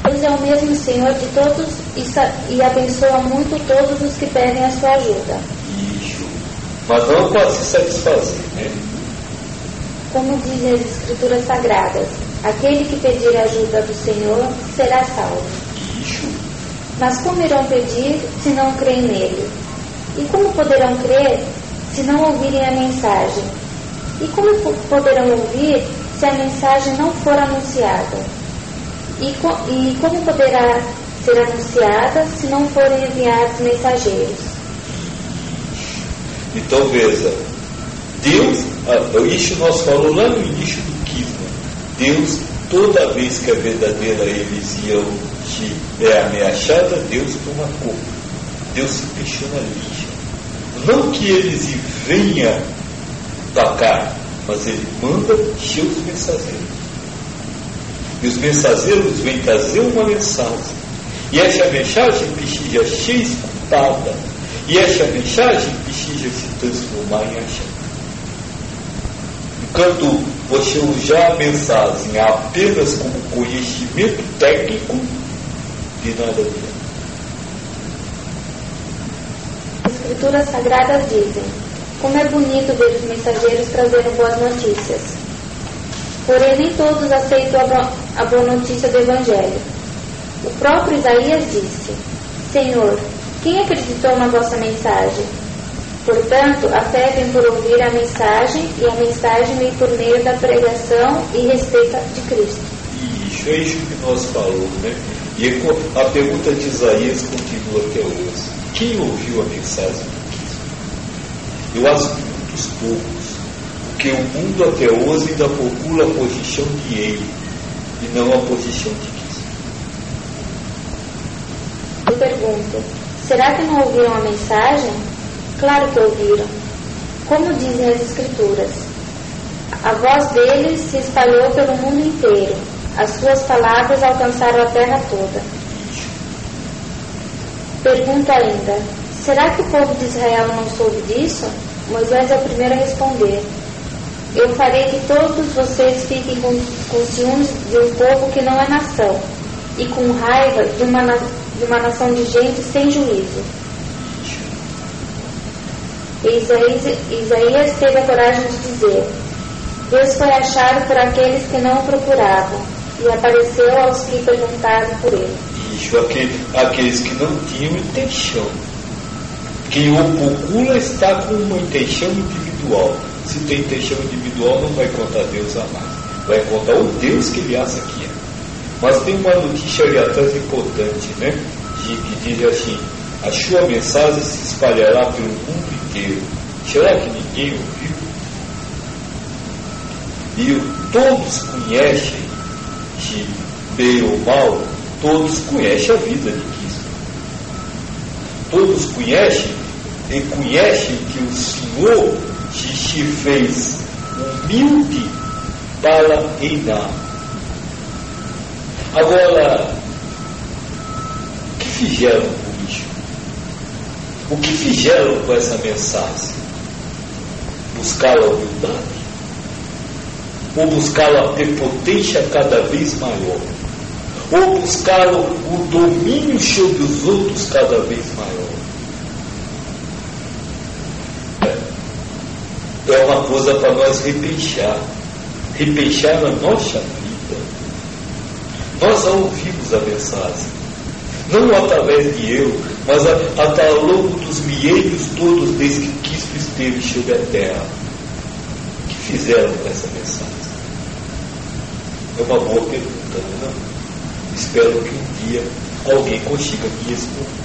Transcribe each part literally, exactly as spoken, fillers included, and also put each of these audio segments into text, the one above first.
Deus é o mesmo Senhor de todos e, e abençoa muito todos os que pedem a sua ajuda. Isso. Mas não pode se satisfazer, né? Como dizem as Escrituras Sagradas, aquele que pedir a ajuda do Senhor será salvo. Isso. Mas como irão pedir se não creem nele? E como poderão crer se não ouvirem a mensagem? E como poderão ouvir se a mensagem não for anunciada? E, co e como poderá ser anunciada se não forem enviados mensageiros? Então veja, Deus, isso nós falamos lá no início do Quisma, Deus, toda vez que a verdadeira heresia é ameaçada, Deus toma conta, Deus se questiona lixa. Não que eles venham atacar, mas ele manda seus mensageiros. E os mensageiros vêm trazer uma mensagem. E essa mensagem precisa ser escutada. E essa mensagem precisa se transformar em ação. Enquanto você usar a mensagem apenas como conhecimento técnico, de nada adianta. As Escrituras Sagradas dizem: como é bonito ver os mensageiros trazendo boas notícias. Porém, nem todos aceitam a boa notícia do Evangelho. O próprio Isaías disse: Senhor, quem acreditou na vossa mensagem? Portanto, a fé vem por ouvir a mensagem, e a mensagem vem por meio da pregação e respeito de Cristo. Isso, é isso que nós falamos, né? E a pergunta de Isaías continua até hoje. Quem ouviu a mensagem do Cristo? Eu acho que muitos poucos, porque o mundo até hoje ainda procura a posição de ele, e não a posição de Cristo. Eu pergunto, será que não ouviram a mensagem? Claro que ouviram. Como dizem as Escrituras, a voz deles se espalhou pelo mundo inteiro, as suas palavras alcançaram a terra toda. Pergunto ainda, será que o povo de Israel não soube disso? Moisés é o primeiro a responder: eu farei que todos vocês fiquem com, com ciúmes de um povo que não é nação, e com raiva de uma, de uma nação de gente sem juízo. Isaías, Isaías teve a coragem de dizer: Deus foi achado por aqueles que não o procuravam, e apareceu aos que perguntaram por ele. Isso, aquele, aqueles que não tinham intenção. Quem o procura está com uma intenção individual. Se tem intenção individual, não vai contar Deus a mais. Vai contar o Deus que ele acha que é. Mas tem uma notícia ali atrás importante, né? De, que diz assim: a sua mensagem se espalhará pelo mundo inteiro. Será que ninguém ouviu? E todos conhecem, de bem ou mal, todos conhecem a vida de Cristo. Todos conhecem e conhecem que o Senhor se fez humilde para reinar. Agora, o que fizeram com isso? O que fizeram com essa mensagem? Buscar a humildade? Ou buscar a prepotência cada vez maior? Ou buscar o domínio sobre os outros cada vez maior? É uma coisa para nós repensar. Repensar na nossa vida. Nós já ouvimos a mensagem. Não através de eu, mas até ao longo dos milênios todos desde que Cristo esteve sobre a terra. O que fizeram com essa mensagem? É uma boa pergunta, não é? Espero que um dia alguém consiga me responder.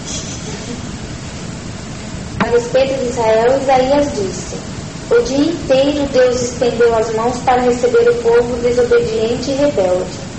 A respeito de Israel, Isaías disse: o dia inteiro Deus estendeu as mãos para receber o povo desobediente e rebelde.